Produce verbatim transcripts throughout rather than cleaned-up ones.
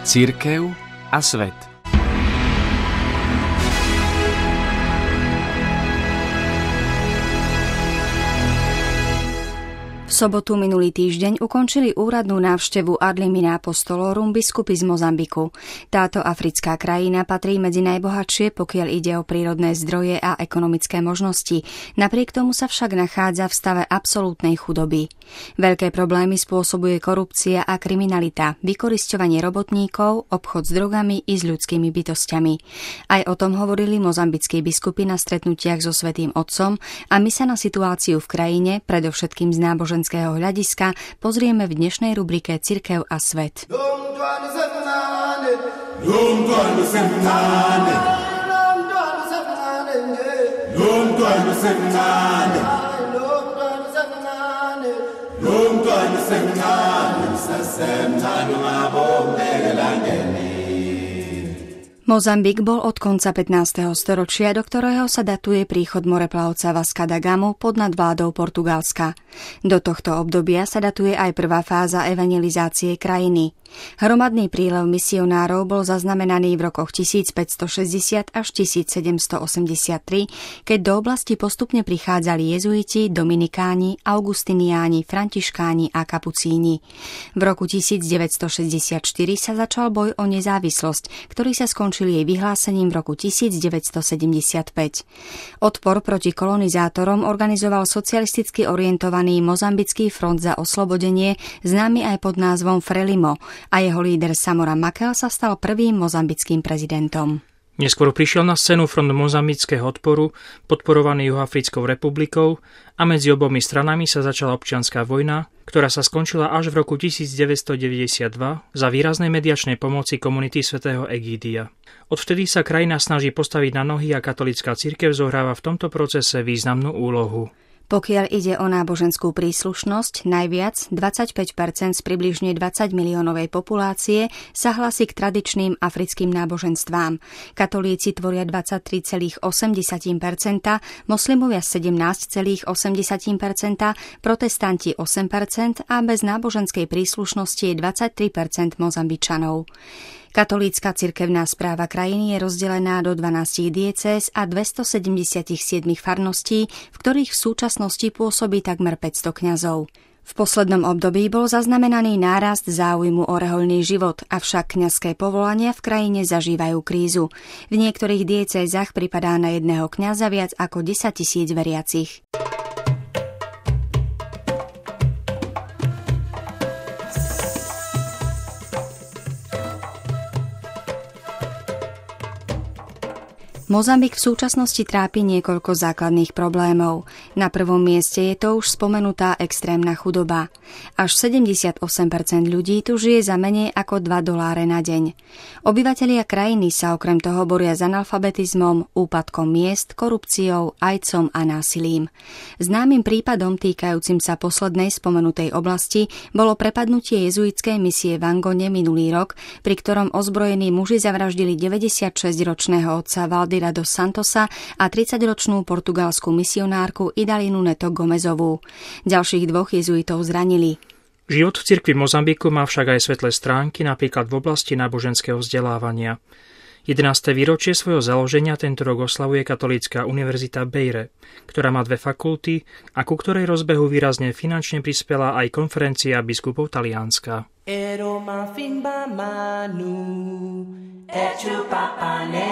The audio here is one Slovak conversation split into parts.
Cirkev a svet. V sobotu minulý týždeň ukončili úradnú návštevu Adlimina Apostolorum biskupy z Mozambiku. Táto africká krajina patrí medzi najbohatšie, pokiaľ ide o prírodné zdroje a ekonomické možnosti. Napriek tomu sa však nachádza v stave absolútnej chudoby. Veľké problémy spôsobuje korupcia a kriminalita, vykorisťovanie robotníkov, obchod s drogami i s ľudskými bytosťami. Aj o tom hovorili mozambickí biskupy na stretnutiach so Svätým Otcom a my sa na situáciu v krajine, predovšetkým z náboženského hľadiska, pozrieme v dnešnej rubrike Cirkev a svet. Mozambik bol od konca pätnásteho storočia, do ktorého sa datuje príchod moreplavca Vasca da Gamu pod nadvládou Portugalska. Do tohto obdobia sa datuje aj prvá fáza evangelizácie krajiny. Hromadný prílev misionárov bol zaznamenaný v rokoch tisícpäťstošesťdesiat až tisícsedemstoosemdesiattri, keď do oblasti postupne prichádzali jezuiti, dominikáni, augustiniáni, františkáni a kapucíni. V roku tisícdeväťstošesťdesiatštyri sa začal boj o nezávislosť, ktorý sa skončil jej vyhlásením v roku tisícdeväťstosedemdesiatpäť. Odpor proti kolonizátorom organizoval socialisticky orientovaný Mozambický front za oslobodenie, známy aj pod názvom Frelimo, a jeho líder Samora Machel sa stal prvým mozambickým prezidentom. Neskôr prišiel na scénu front mozambického odporu, podporovaný Juhoafrickou republikou, a medzi obomi stranami sa začala občianska vojna, ktorá sa skončila až v roku tisícdeväťstodeväťdesiatdva za výraznej mediačnej pomoci komunity svätého Egídia. Odvtedy sa krajina snaží postaviť na nohy a katolícka cirkev zohráva v tomto procese významnú úlohu. Pokiaľ ide o náboženskú príslušnosť, najviac dvadsaťpäť percent z približne dvadsať miliónovej populácie sa hlasí k tradičným africkým náboženstvám. Katolíci tvoria dvadsaťtri celá osem percent, moslimovia sedemnásť celá osem percent, protestanti osem percent a bez náboženskej príslušnosti je dvadsaťtri percent Mozambičanov. Katolícka cirkevná správa krajiny je rozdelená do dvanásť diecéz a dvestosedemdesiatsedem farností, v ktorých v súčasnosti pôsobí takmer päťsto kňazov. V poslednom období bol zaznamenaný nárast záujmu o rehoľný život, avšak kňazské povolania v krajine zažívajú krízu. V niektorých diecézach pripadá na jedného kňaza viac ako desaťtisíc veriacich. Mozambik v súčasnosti trápi niekoľko základných problémov. Na prvom mieste je to už spomenutá extrémna chudoba. Až sedemdesiatosem percent ľudí tu žije za menej ako dva doláre na deň. Obyvatelia krajiny sa okrem toho boria s analfabetizmom, úpadkom miest, korupciou, ajcom a násilím. Známym prípadom týkajúcim sa poslednej spomenutej oblasti bolo prepadnutie jezuitskej misie v Angone minulý rok, pri ktorom ozbrojení muži zavraždili deväťdesiatšesťročného otca Valdy dos Santosa a tridsaťročnú portugalskú misionárku Idalinu Neto Gomezovú. Ďalších dvoch jezuitov zranili. Život v cirkvi Mozambiku má však aj svetlé stránky, napríklad v oblasti náboženského vzdelávania. jedenáste výročie svojho založenia tento rok oslavuje katolícka univerzita Beire, ktorá má dve fakulty a ku ktorej rozbehu výrazne finančne prispela aj konferencia biskupov Talianska. Ero ma fimba manu, echu papane,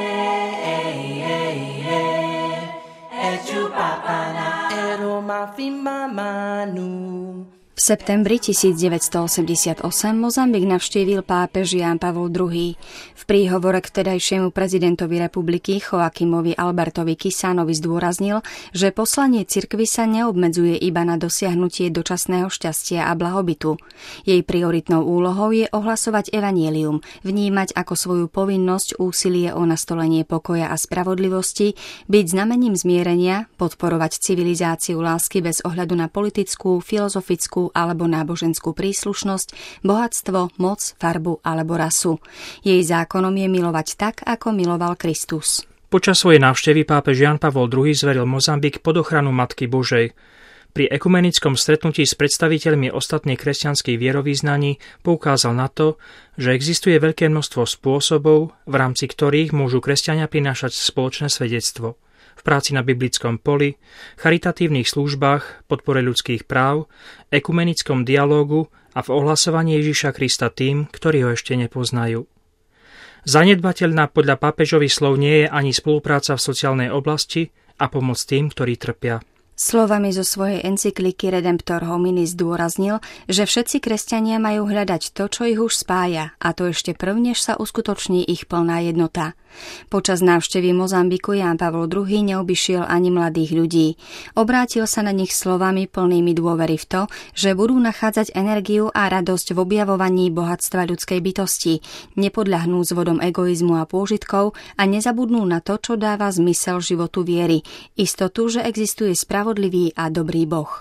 echu papana, ero ma fimba manu. V septembri tisícdeväťstoosemdesiatosem Mozambik navštívil pápež Ján Pavol druhý. V príhovore k vtedajšiemu prezidentovi republiky Joaquimovi Albertovi Kisanovi zdôraznil, že poslanie cirkvi sa neobmedzuje iba na dosiahnutie dočasného šťastia a blahobytu. Jej prioritnou úlohou je ohlasovať evanjelium, vnímať ako svoju povinnosť úsilie o nastolenie pokoja a spravodlivosti, byť znamením zmierenia, podporovať civilizáciu lásky bez ohľadu na politickú, filozofickú alebo náboženskú príslušnosť, bohatstvo, moc, farbu alebo rasu. Jej zákonom je milovať tak, ako miloval Kristus. Počas svojej návštevy pápež Ján Pavol druhý zveril Mozambik pod ochranu Matky Božej. Pri ekumenickom stretnutí s predstaviteľmi ostatných kresťanských vierovyznaní poukázal na to, že existuje veľké množstvo spôsobov, v rámci ktorých môžu kresťania prinášať spoločné svedectvo. V práci na biblickom poli, charitatívnych službách, podpore ľudských práv, ekumenickom dialógu a v ohlasovaní Ježiša Krista tým, ktorí ho ešte nepoznajú. Zanedbateľná podľa pápežových slov nie je ani spolupráca v sociálnej oblasti a pomoc tým, ktorí trpia. Slovami zo svojej encykliky Redemptor Homini zdôraznil, že všetci kresťania majú hľadať to, čo ich už spája, a to ešte prv, než sa uskutoční ich plná jednota. Počas návštevy Mozambiku Ján Pavol druhý neobyšiel ani mladých ľudí. Obrátil sa na nich slovami plnými dôvery v to, že budú nachádzať energiu a radosť v objavovaní bohatstva ľudskej bytosti, nepodľahnú zvodom egoizmu a pôžitkov a nezabudnú na to, čo dáva zmysel životu viery, istotu, že existuje spravodlivý a dobrý Boh.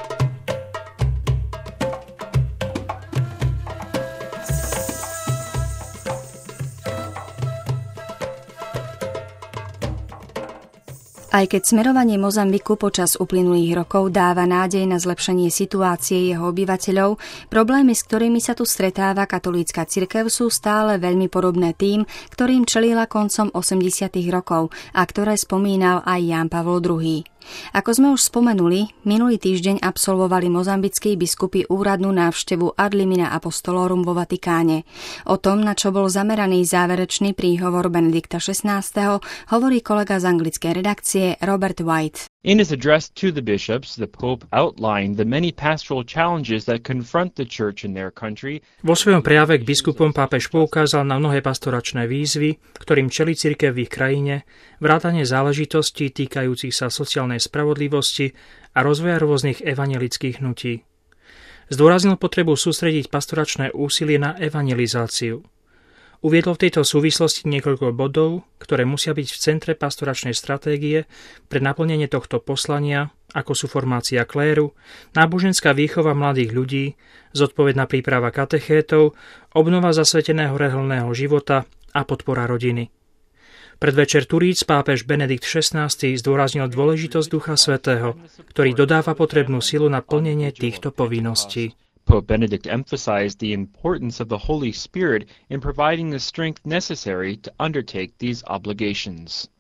Aj keď smerovanie Mozambiku počas uplynulých rokov dáva nádej na zlepšenie situácie jeho obyvateľov, problémy, s ktorými sa tu stretáva katolícka cirkev, sú stále veľmi podobné tým, ktorým čelila koncom osemdesiatych rokov a ktoré spomínal aj Ján Pavol druhý. Ako sme už spomenuli, minulý týždeň absolvovali mozambickí biskupy úradnú návštevu Ad limina apostolorum vo Vatikáne. O tom, na čo bol zameraný záverečný príhovor Benedikta šestnásteho, hovorí kolega z anglickej redakcie Robert White. In his address to the bishops, the Pope outlined the many pastoral challenges that confront the church in their country. Vo svojom prejave k biskupom pápež poukázal na mnohé pastoračné výzvy, ktorým čelí cirkev v ich krajine, vrátane záležitostí týkajúcich sa sociálnej spravodlivosti a rozvoja rôznych evanjelických hnutí. Zdôraznil potrebu sústrediť pastoračné úsilie na evangelizáciu. Uviedol v tejto súvislosti niekoľko bodov, ktoré musia byť v centre pastoračnej stratégie pre naplnenie tohto poslania, ako sú formácia kléru, náboženská výchova mladých ľudí, zodpovedná príprava katechétov, obnova zasveteného reholného života a podpora rodiny. Predvečer Turíc pápež Benedikt šestnásty zdôraznil dôležitosť Ducha Svätého, ktorý dodáva potrebnú silu na plnenie týchto povinností. Pope Benedict emphasized the importance of the Holy Spirit in providing the strength necessary to undertake these obligations.